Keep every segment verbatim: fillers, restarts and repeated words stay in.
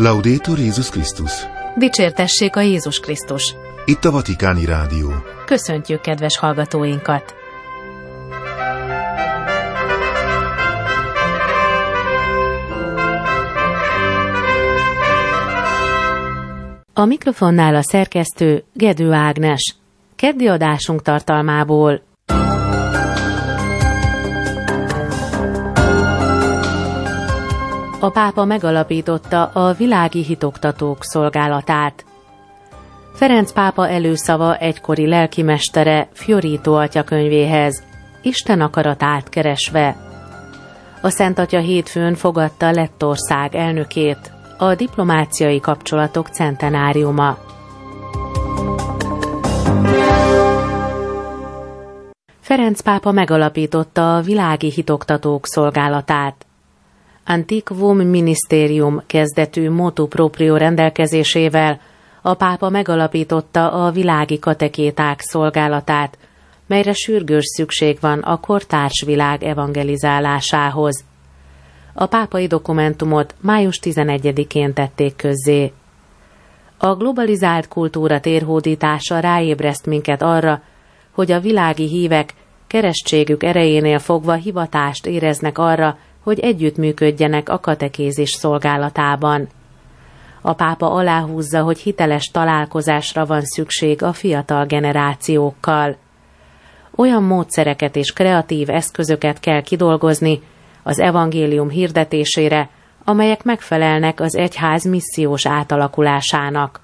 Laudetur Jézus Krisztus! Dicsértessék a Jézus Krisztus! Itt a Vatikáni Rádió. Köszöntjük kedves hallgatóinkat! A mikrofonnál a szerkesztő Gedő Ágnes. Keddi adásunk tartalmából: a pápa megalapította a világi hitoktatók szolgálatát. Ferenc pápa előszava egykori lelkimestere Fiorito atyakönyvéhez, Isten akaratát keresve. A Szent Atya hétfőn fogadta Lettország elnökét, a diplomáciai kapcsolatok centenáriuma. Ferenc pápa megalapította a világi hitoktatók szolgálatát. Antiquum Ministerium kezdetű motu proprio rendelkezésével a pápa megalapította a világi katekéták szolgálatát, melyre sürgős szükség van a kortárs világ evangelizálásához. A pápai dokumentumot május tizenegyedikén tették közzé. A globalizált kultúra térhódítása ráébreszt minket arra, hogy a világi hívek keresztségük erejénél fogva hivatást éreznek arra, hogy együttműködjenek a katekézis szolgálatában. A pápa aláhúzza, hogy hiteles találkozásra van szükség a fiatal generációkkal. Olyan módszereket és kreatív eszközöket kell kidolgozni az evangélium hirdetésére, amelyek megfelelnek az egyház missziós átalakulásának.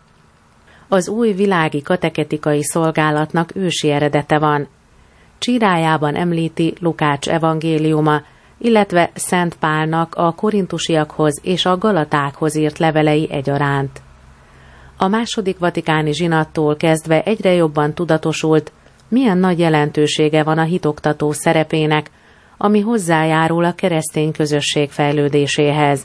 Az új világi kateketikai szolgálatnak ősi eredete van. Csírájában említi Lukács evangéliuma, illetve Szent Pálnak a korintusiakhoz és a galatákhoz írt levelei egyaránt. A második vatikáni zsinattól kezdve egyre jobban tudatosult, milyen nagy jelentősége van a hitoktató szerepének, ami hozzájárul a keresztény közösség fejlődéséhez.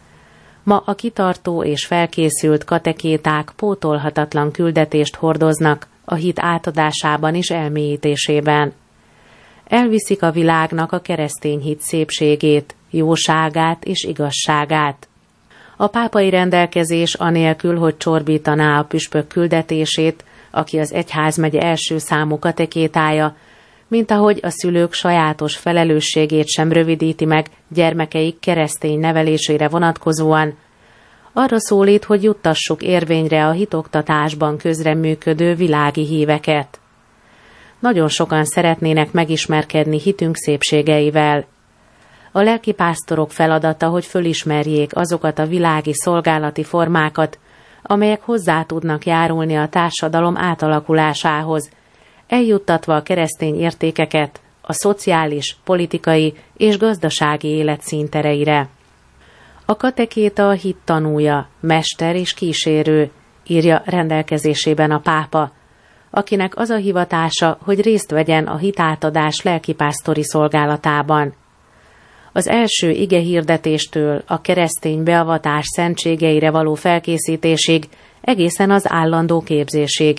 Ma a kitartó és felkészült katekéták pótolhatatlan küldetést hordoznak a hit átadásában és elmélyítésében. Elviszik a világnak a keresztény hit szépségét, jóságát és igazságát. A pápai rendelkezés anélkül, hogy csorbítaná a püspök küldetését, aki az egyházmegye első számú katekétája, mint ahogy a szülők sajátos felelősségét sem rövidíti meg gyermekeik keresztény nevelésére vonatkozóan, arra szólít, hogy juttassuk érvényre a hitoktatásban közreműködő világi híveket. Nagyon sokan szeretnének megismerkedni hitünk szépségeivel. A lelkipásztorok feladata, hogy fölismerjék azokat a világi szolgálati formákat, amelyek hozzá tudnak járulni a társadalom átalakulásához, eljuttatva a keresztény értékeket a szociális, politikai és gazdasági élet színtereire. A katekéta a hit tanúja, mester és kísérő, írja rendelkezésében a pápa, akinek az a hivatása, hogy részt vegyen a hitátadás lelkipásztori szolgálatában. Az első igehirdetéstől a keresztény beavatás szentségeire való felkészítésig, egészen az állandó képzésig.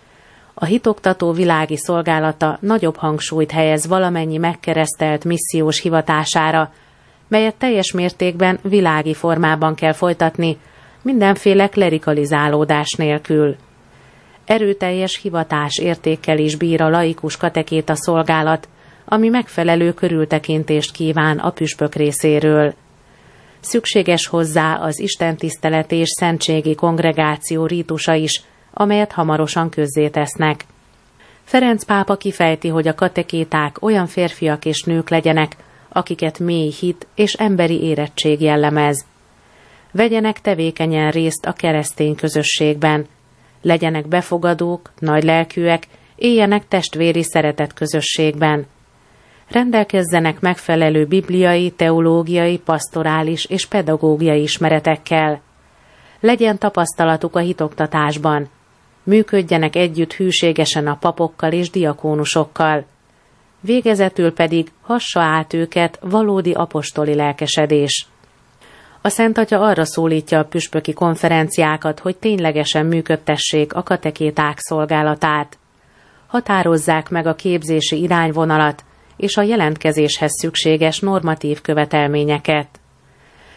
A hitoktató világi szolgálata nagyobb hangsúlyt helyez valamennyi megkeresztelt missziós hivatására, melyet teljes mértékben világi formában kell folytatni, mindenféle klerikalizálódás nélkül. Erőteljes hivatás értékkel is bír a laikus katekéta szolgálat, ami megfelelő körültekintést kíván a püspök részéről. Szükséges hozzá az istentisztelet és szentségi kongregáció rítusa is, amelyet hamarosan közzétesznek. Ferenc pápa kifejti, hogy a katekéták olyan férfiak és nők legyenek, akiket mély hit és emberi érettség jellemez. Vegyenek tevékenyen részt a keresztény közösségben, legyenek befogadók, nagylelkűek, éljenek testvéri szeretet közösségben. Rendelkezzenek megfelelő bibliai, teológiai, pasztorális és pedagógiai ismeretekkel. Legyen tapasztalatuk a hitoktatásban. Működjenek együtt hűségesen a papokkal és diakónusokkal. Végezetül pedig hassa át őket valódi apostoli lelkesedés. A Szent Atya arra szólítja a püspöki konferenciákat, hogy ténylegesen működtessék a katekéták szolgálatát. Határozzák meg a képzési irányvonalat és a jelentkezéshez szükséges normatív követelményeket.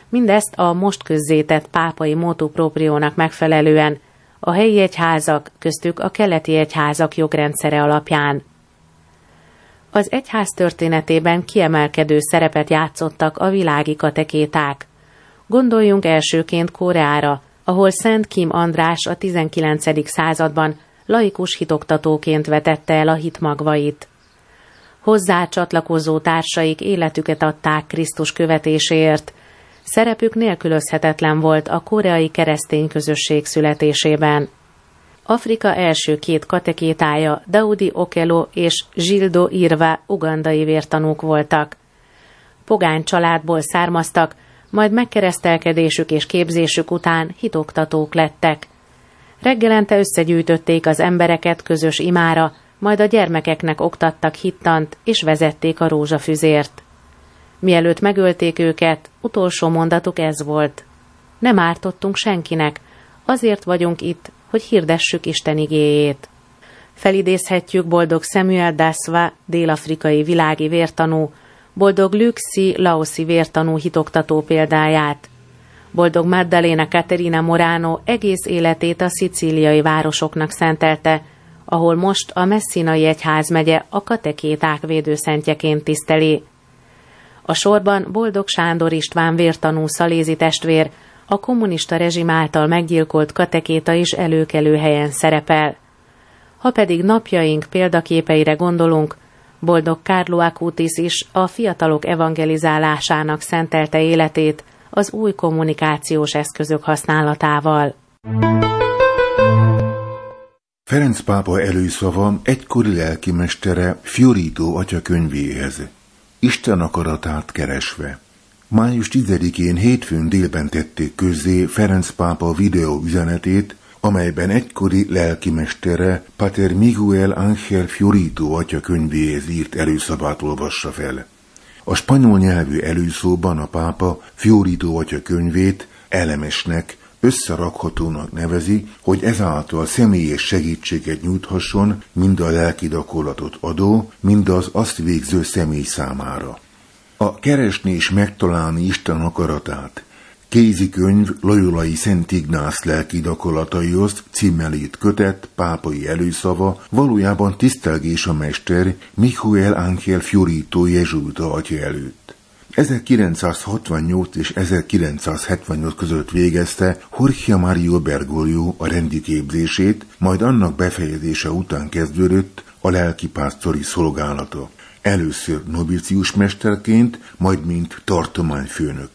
Mindezt a most közzétett pápai motu propriónak megfelelően, a helyi egyházak, köztük a keleti egyházak jogrendszere alapján. Az egyház történetében kiemelkedő szerepet játszottak a világi katekéták. Gondoljunk elsőként Koreára, ahol Szent Kim András a tizenkilencedik században laikus hitoktatóként vetette el a hitmagvait. Hozzá csatlakozó társaik életüket adták Krisztus követéséért. Szerepük nélkülözhetetlen volt a koreai keresztény közösség születésében. Afrika első két katekétája, Daudi Okello és Gildo Irva ugandai vértanúk voltak. Pogány családból származtak, majd megkeresztelkedésük és képzésük után hitoktatók lettek. Reggelente összegyűjtötték az embereket közös imára, majd a gyermekeknek oktattak hittant és vezették a rózsafüzért. Mielőtt megölték őket, utolsó mondatuk ez volt: nem ártottunk senkinek, azért vagyunk itt, hogy hirdessük Isten igéjét. Felidézhetjük boldog Samuel Daswa, dél-afrikai világi vértanú, boldog Luxi laoszi vértanú hitoktató példáját. Boldog Maddalena Caterina Morano egész életét a szicíliai városoknak szentelte, ahol most a Messinai egyházmegye a katekéták védőszentjeként tiszteli. A sorban boldog Sándor István vértanú szalézi testvér, a kommunista rezsim által meggyilkolt katekéta is előkelő helyen szerepel. Ha pedig napjaink példaképeire gondolunk, boldog Carlo Acutis is a fiatalok evangelizálásának szentelte életét az új kommunikációs eszközök használatával. Ferenc pápa előszava egykori lelkimestere Fiorito atya könyvéhez. Isten akaratát keresve. május tizedikén hétfőn délben tették közzé Ferenc pápa videó üzenetét, amelyben egykori lelkimestere Pater Miguel Ángel Fiorito atya könyvéhez írt előszavát olvassa fel. A spanyol nyelvű előszóban a pápa Fiorito atya könyvét elemesnek, összerakhatónak nevezi, hogy ezáltal személyes segítséget nyújthasson mind a lelki gyakorlatot adó, mind az azt végző személy számára. A keresni és megtalálni Isten akaratát kézikönyv Loyolai Szent Ignász lelki gyakorlataihoz címmel írt kötet pápai előszava valójában tisztelgés a mester Miguel Ángel Fiorito jezsuita atya előtt. ezerkilencszázhatvannyolc és ezerkilencszázhetvennyolc között végezte Jorge Mario Bergoglio a rendi képzését, majd annak befejezése után kezdődött a lelkipásztori szolgálata. Először novicius mesterként, majd mint tartományfőnök.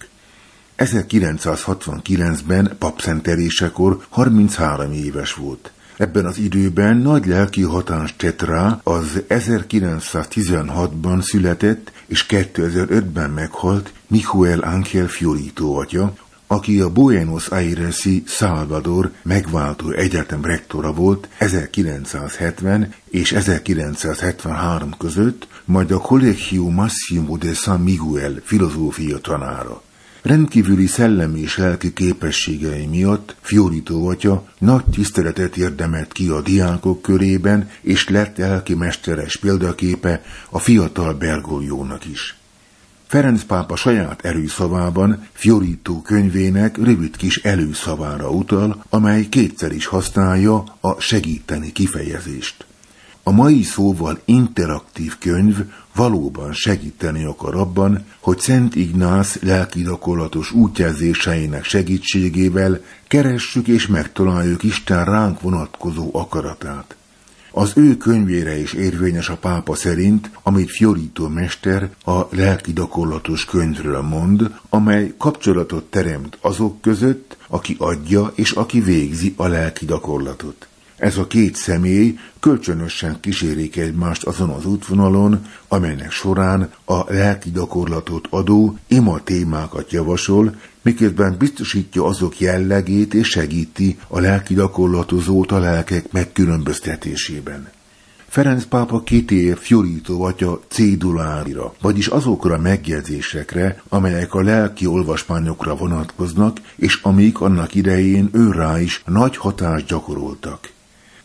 ezerkilencszázhatvankilencben papszentelésekor harminchárom éves volt. Ebben az időben nagy lelki hatást tett rá az ezerkilencszáztizenhatban született és kétezer-ötben meghalt Miguel Ángel Fiorito atya, aki a Buenos Aires-i Salvador megváltó egyetem rektora volt ezerkilencszázhetven és ezerkilencszázhetvenhárom között, majd a Colegio Massimo de San Miguel filozófia tanára. Rendkívüli szellemi és lelki képességei miatt Fiorito atya nagy tiszteletet érdemelt ki a diákok körében, és lett lelkimesteres példaképe a fiatal Bergogliónak is. Ferenc pápa saját előszavában Fiorito könyvének rövid kis előszavára utal, amely kétszer is használja a segíteni kifejezést. A mai szóval interaktív könyv valóban segíteni akar abban, hogy Szent Ignász lelki gyakorlatos útjelzéseinek segítségével keressük és megtaláljuk Isten ránk vonatkozó akaratát. Az ő könyvére is érvényes a pápa szerint, amit Fiorito mester a lelki gyakorlatos könyvről mond, amely kapcsolatot teremt azok között, aki adja és aki végzi a lelki gyakorlatot. Ez a két személy kölcsönösen kísérik egymást azon az útvonalon, amelynek során a lelki gyakorlatot adó ima témákat javasol, miközben biztosítja azok jellegét és segíti a lelki gyakorlatozót a lelkek megkülönböztetésében. Ferenc pápa kitér Fiorito atya céduláira, vagyis azokra a megjegyzésekre, amelyek a lelki olvasmányokra vonatkoznak, és amik annak idején őrá is nagy hatást gyakoroltak.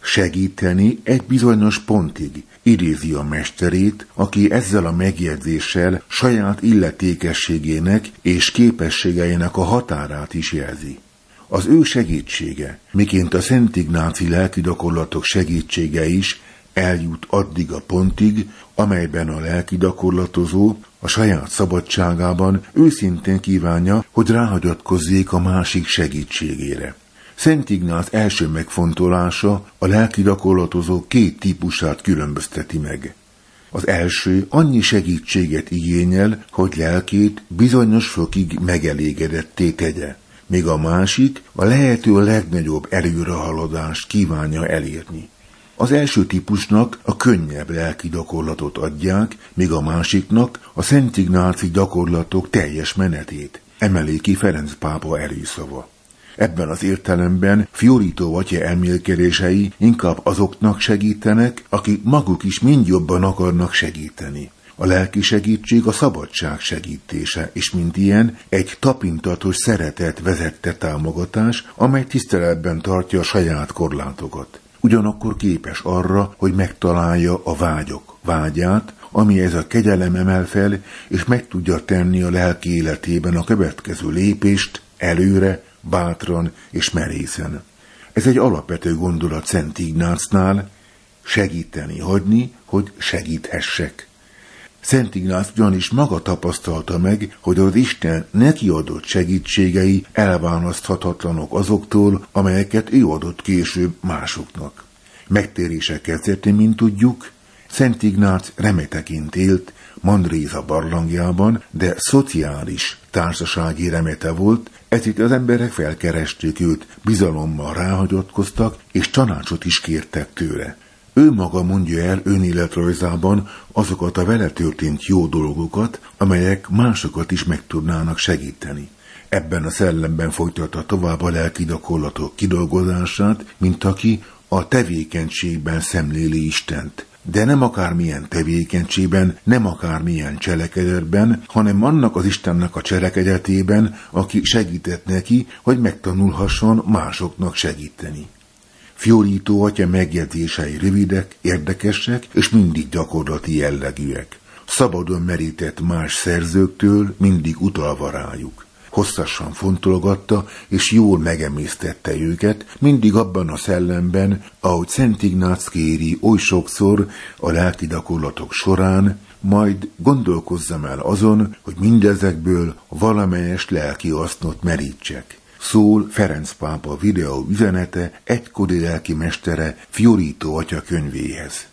segíteni egy bizonyos pontig, idézi a mesterét, aki ezzel a megjegyzéssel saját illetékességének és képességeinek a határát is jelzi. Az ő segítsége, miként a Szent Ignáci lelkigyakorlatok segítsége is eljut addig a pontig, amelyben a lelkigyakorlatozó a saját szabadságában őszintén kívánja, hogy ráhagyatkozzék a másik segítségére. Szent Ignác első megfontolása a lelkigyakorlatozó két típusát különbözteti meg. Az első annyi segítséget igényel, hogy lelkét bizonyos fokig megelégedetté tegye, míg a másik a lehető legnagyobb előrehaladást kívánja elérni. Az első típusnak a könnyebb lelki gyakorlatot adják, míg a másiknak a Szent Ignáci gyakorlatok teljes menetét, emeli ki Ferenc pápa előszava. Ebben az értelemben Fiorito atya elmélkedései inkább azoknak segítenek, akik maguk is mind jobban akarnak segíteni. A lelki segítség a szabadság segítése, és mint ilyen egy tapintatos szeretet vezette támogatás, amely tiszteletben tartja a saját korlátokat. Ugyanakkor képes arra, hogy megtalálja a vágyok vágyát, ami ez a kegyelem emel fel, és meg tudja tenni a lelki életében a következő lépést előre, bátran és merészen. Ez egy alapvető gondolat Szent Ignácnál, segíteni hagyni, hogy segíthessek. Szent Ignác ugyanis maga tapasztalta meg, hogy az Isten neki adott segítségei elválaszthatatlanok azoktól, amelyeket ő adott később másoknak. Megtérése kezdetén, mint tudjuk, Szent Ignác remeteként élt Mandréza barlangjában, de szociális, társasági remete volt, ezért az emberek felkeresték őt, bizalommal ráhagyatkoztak, és tanácsot is kértek tőle. Ő maga mondja el önéletrajzában azokat a vele történt jó dolgokat, amelyek másokat is meg tudnának segíteni. Ebben a szellemben folytatta tovább a lelki gyakorlatok kidolgozását, mint aki a tevékenységben szemléli Istent. De nem akármilyen tevékenységben, nem akármilyen cselekedetben, hanem annak az Istennek a cselekedetében, aki segített neki, hogy megtanulhasson másoknak segíteni. Fiorito atya megjegyzései rövidek, érdekesek és mindig gyakorlati jellegűek. Szabadon merített más szerzőktől, mindig utalva rájuk. Hosszasan fontolgatta és jól megemésztette őket, mindig abban a szellemben, ahogy Szent Ignác kéri oly sokszor a lelki gyakorlatok során, majd gondolkozzam el azon, hogy mindezekből valamelyest lelki hasznot merítsek. Szól Ferenc pápa videó üzenete egykori lelki mestere Fiorito atya könyvéhez.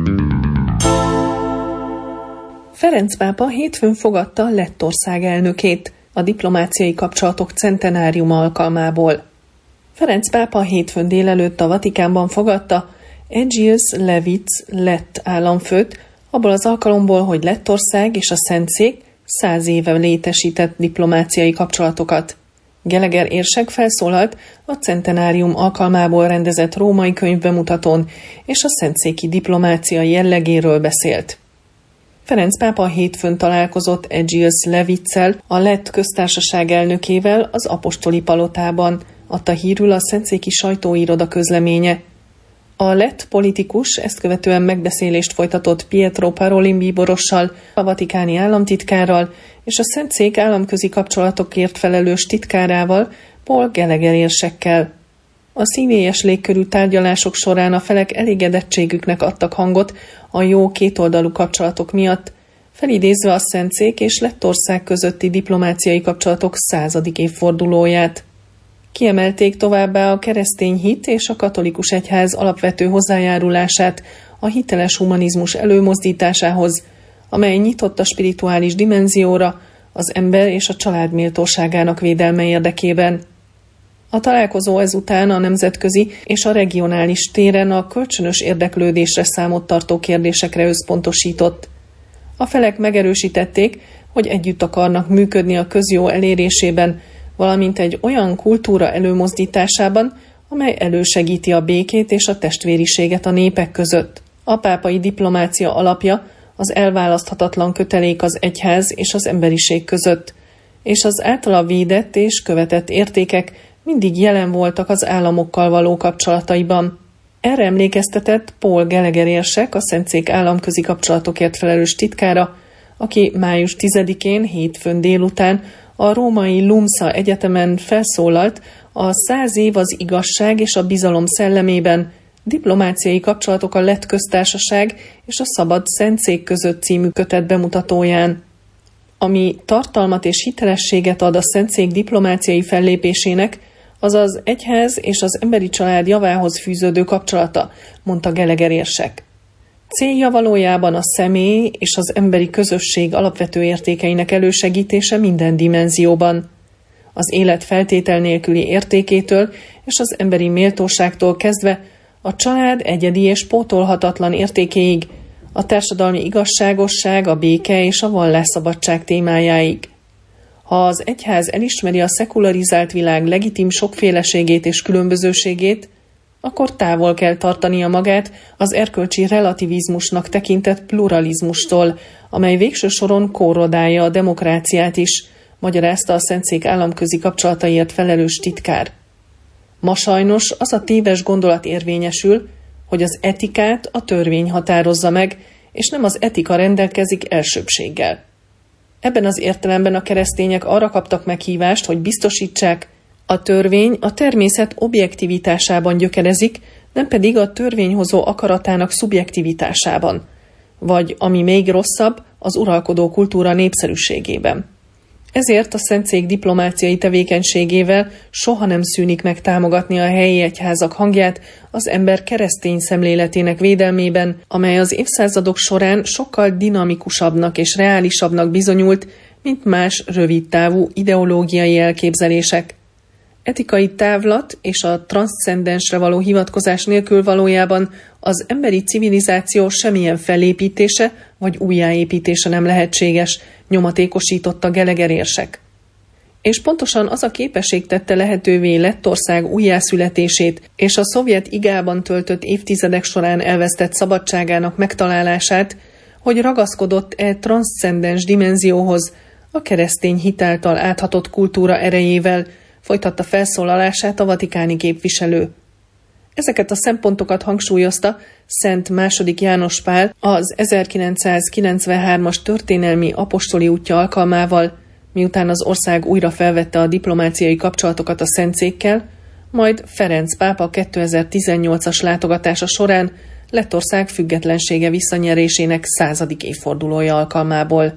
Ferenc pápa hétfőn fogadta Lettország elnökét a diplomáciai kapcsolatok centenáriuma alkalmából. Ferenc pápa hétfőn délelőtt a Vatikánban fogadta Egidius Levits lett államfőt, abból az alkalomból, hogy Lettország és a Szentszék száz éve létesített diplomáciai kapcsolatokat. Geleger érsek felszólalt a centenárium alkalmából rendezett római könyvbemutatón, és a szentszéki diplomácia jellegéről beszélt. Ferenc pápa hétfőn találkozott Egidius Levitszel, a lett köztársaság elnökével az apostoli palotában, adta hírül a szentszéki sajtóiroda közleménye. A lett politikus ezt követően megbeszélést folytatott Pietro Parolin bíborossal, a vatikáni államtitkárral és a Szentszék államközi kapcsolatokért felelős titkárával, Paul Geleger érsekkel. A szívélyes légkörű tárgyalások során a felek elégedettségüknek adtak hangot a jó kétoldalú kapcsolatok miatt, felidézve a Szentszék és Lettország közötti diplomáciai kapcsolatok századik évfordulóját. Kiemelték továbbá a keresztény hit és a katolikus egyház alapvető hozzájárulását a hiteles humanizmus előmozdításához, amely nyitott a spirituális dimenzióra, az ember és a család méltóságának védelme érdekében. A találkozó ezután a nemzetközi és a regionális téren a kölcsönös érdeklődésre számot tartó kérdésekre összpontosított. A felek megerősítették, hogy együtt akarnak működni a közjó elérésében, valamint egy olyan kultúra előmozdításában, amely elősegíti a békét és a testvériséget a népek között. A pápai diplomácia alapja az elválaszthatatlan kötelék az egyház és az emberiség között, és az általa védett és követett értékek mindig jelen voltak az államokkal való kapcsolataiban. Erre emlékeztetett Paul Gallagher érsek, a Szentszék államközi kapcsolatokért felelős titkára, aki május tizedikén, hétfőn délután a római Lumsa Egyetemen felszólalt a száz év az igazság és a bizalom szellemében diplomáciai kapcsolatok a Lett Köztársaság és a Szabad Szentszék között című kötet bemutatóján. Ami tartalmat és hitelességet ad a Szentszék diplomáciai fellépésének, az az egyház és az emberi család javához fűződő kapcsolata, mondta Gallagher érsek. Célja valójában a személy és az emberi közösség alapvető értékeinek elősegítése minden dimenzióban. Az élet feltétel nélküli értékétől és az emberi méltóságtól kezdve a család egyedi és pótolhatatlan értékéig, a társadalmi igazságosság, a béke és a vallásszabadság témájáig. Ha az egyház elismeri a szekularizált világ legitim sokféleségét és különbözőségét, akkor távol kell tartania magát az erkölcsi relativizmusnak tekintett pluralizmustól, amely végső soron korrodálja a demokráciát is, magyarázta a Szentszék államközi kapcsolataiért felelős titkár. Ma sajnos az a téves gondolat érvényesül, hogy az etikát a törvény határozza meg, és nem az etika rendelkezik elsőbbséggel. Ebben az értelemben a keresztények arra kaptak meghívást, hogy biztosítsák, a törvény a természet objektivitásában gyökerezik, nem pedig a törvényhozó akaratának szubjektivitásában, vagy, ami még rosszabb, az uralkodó kultúra népszerűségében. Ezért a Szentszék diplomáciai tevékenységével soha nem szűnik meg támogatni a helyi egyházak hangját az ember keresztény szemléletének védelmében, amely az évszázadok során sokkal dinamikusabbnak és reálisabbnak bizonyult, mint más rövidtávú ideológiai elképzelések. Etikai távlat és a transzcendensre való hivatkozás nélkül valójában az emberi civilizáció semmilyen felépítése vagy újjáépítése nem lehetséges, nyomatékosította Gallagher érsek. És pontosan az a képesség tette lehetővé Lettország újjászületését és a szovjet igában töltött évtizedek során elvesztett szabadságának megtalálását, hogy ragaszkodott e transzcendens dimenzióhoz a keresztény hit által áthatott kultúra erejével, folytatta felszólalását a vatikáni képviselő. Ezeket a szempontokat hangsúlyozta Szent második János Pál az ezerkilencszázkilencvenhármas történelmi apostoli útja alkalmával, miután az ország újra felvette a diplomáciai kapcsolatokat a Szentszékkel, majd Ferenc pápa kétezer-tizennyolcas látogatása során Lettország függetlensége visszanyerésének századik évfordulója alkalmából.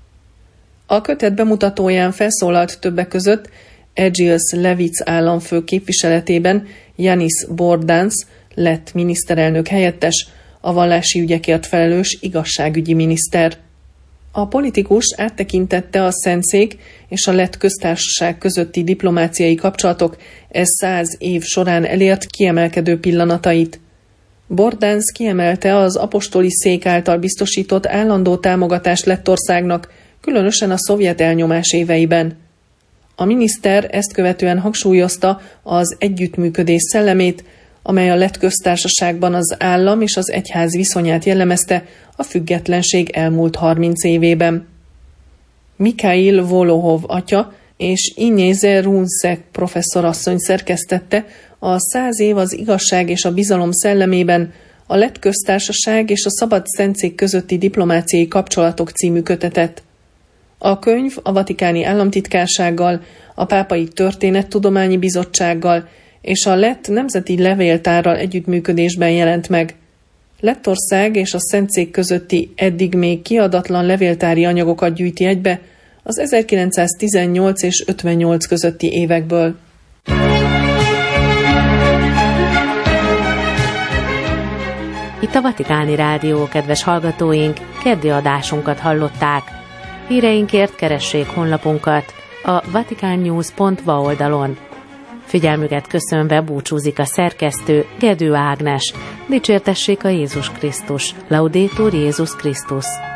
A kötet bemutatóján felszólalt többek között Egils Levits államfő képviseletében Janis Bordans, lett miniszterelnök helyettes, a vallási ügyekért felelős igazságügyi miniszter. A politikus áttekintette a Szentszék és a Lett Köztársaság közötti diplomáciai kapcsolatok e száz év során elért kiemelkedő pillanatait. Bordans kiemelte az apostoli szék által biztosított állandó támogatást Lettországnak, különösen a szovjet elnyomás éveiben. A miniszter ezt követően hangsúlyozta az együttműködés szellemét, amely a Lett Köztársaságban az állam és az egyház viszonyát jellemezte a függetlenség elmúlt harminc évében. Mikhail Volohov atya és Inyéze Runszek professzorasszony szerkesztette a Száz év az igazság és a bizalom szellemében a Lett Köztársaság és a Szabad Szentszék közötti diplomáciai kapcsolatok című kötetet. A könyv a Vatikáni Államtitkársággal, a Pápai Történettudományi Bizottsággal és a Lett Nemzeti Levéltárral együttműködésben jelent meg. Lettország és a Szentszék közötti eddig még kiadatlan levéltári anyagokat gyűjti egybe az ezerkilencszáztizennyolc és ötvennyolc közötti évekből. Itt a Vatikáni Rádió, kedves hallgatóink, keddi adásunkat hallották. Híreinkért keressék honlapunkat a vaticannews pont va oldalon. Figyelmüket köszönve búcsúzik a szerkesztő, Gedő Ágnes. Dicsértessék a Jézus Krisztus. Laudetur Jézus Krisztus.